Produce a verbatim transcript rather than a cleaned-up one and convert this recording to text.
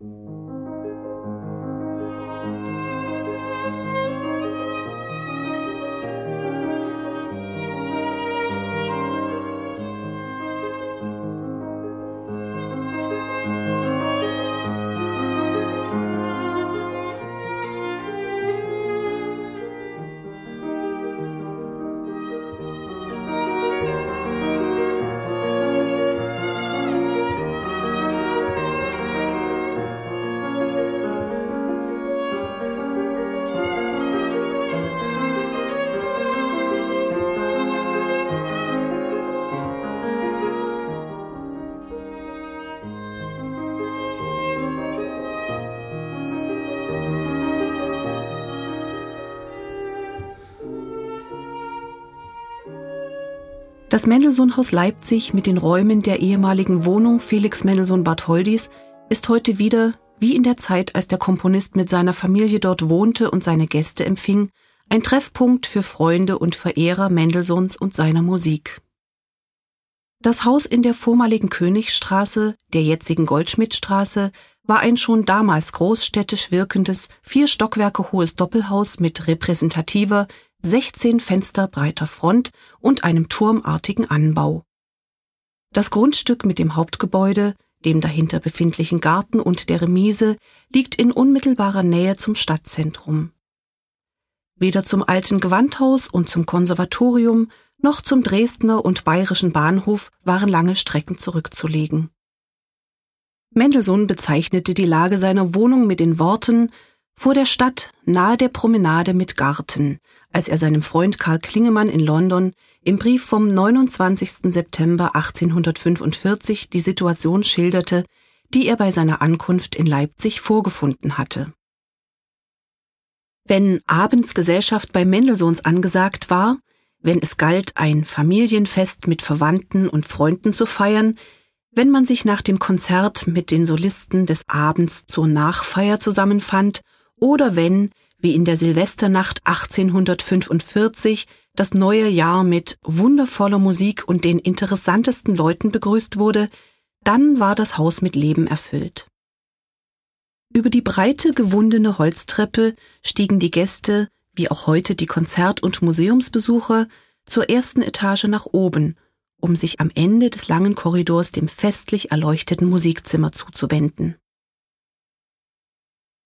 Das Mendelssohn-Haus Leipzig mit den Räumen der ehemaligen Wohnung Felix Mendelssohn Bartholdys ist heute wieder, wie in der Zeit, als der Komponist mit seiner Familie dort wohnte und seine Gäste empfing, ein Treffpunkt für Freunde und Verehrer Mendelssohns und seiner Musik. Das Haus in der vormaligen Königstraße, der jetzigen Goldschmidtstraße, war ein schon damals großstädtisch wirkendes, vier Stockwerke hohes Doppelhaus mit repräsentativer, sechzehn Fenster breiter Front und einem turmartigen Anbau. Das Grundstück mit dem Hauptgebäude, dem dahinter befindlichen Garten und der Remise liegt in unmittelbarer Nähe zum Stadtzentrum. Weder zum alten Gewandhaus und zum Konservatorium noch zum Dresdner und Bayerischen Bahnhof waren lange Strecken zurückzulegen. Mendelssohn bezeichnete die Lage seiner Wohnung mit den Worten »vor der Stadt, nahe der Promenade mit Garten«, als er seinem Freund Karl Klingemann in London im Brief vom neunundzwanzigsten September achtzehnhundertfünfundvierzig die Situation schilderte, die er bei seiner Ankunft in Leipzig vorgefunden hatte. Wenn abends Gesellschaft bei Mendelssohns angesagt war, wenn es galt, ein Familienfest mit Verwandten und Freunden zu feiern, wenn man sich nach dem Konzert mit den Solisten des Abends zur Nachfeier zusammenfand oder wenn, wie in der Silvesternacht achtzehnhundertfünfundvierzig, das neue Jahr mit wundervoller Musik und den interessantesten Leuten begrüßt wurde, dann war das Haus mit Leben erfüllt. Über die breite, gewundene Holztreppe stiegen die Gäste, wie auch heute die Konzert- und Museumsbesucher, zur ersten Etage nach oben, um sich am Ende des langen Korridors dem festlich erleuchteten Musikzimmer zuzuwenden.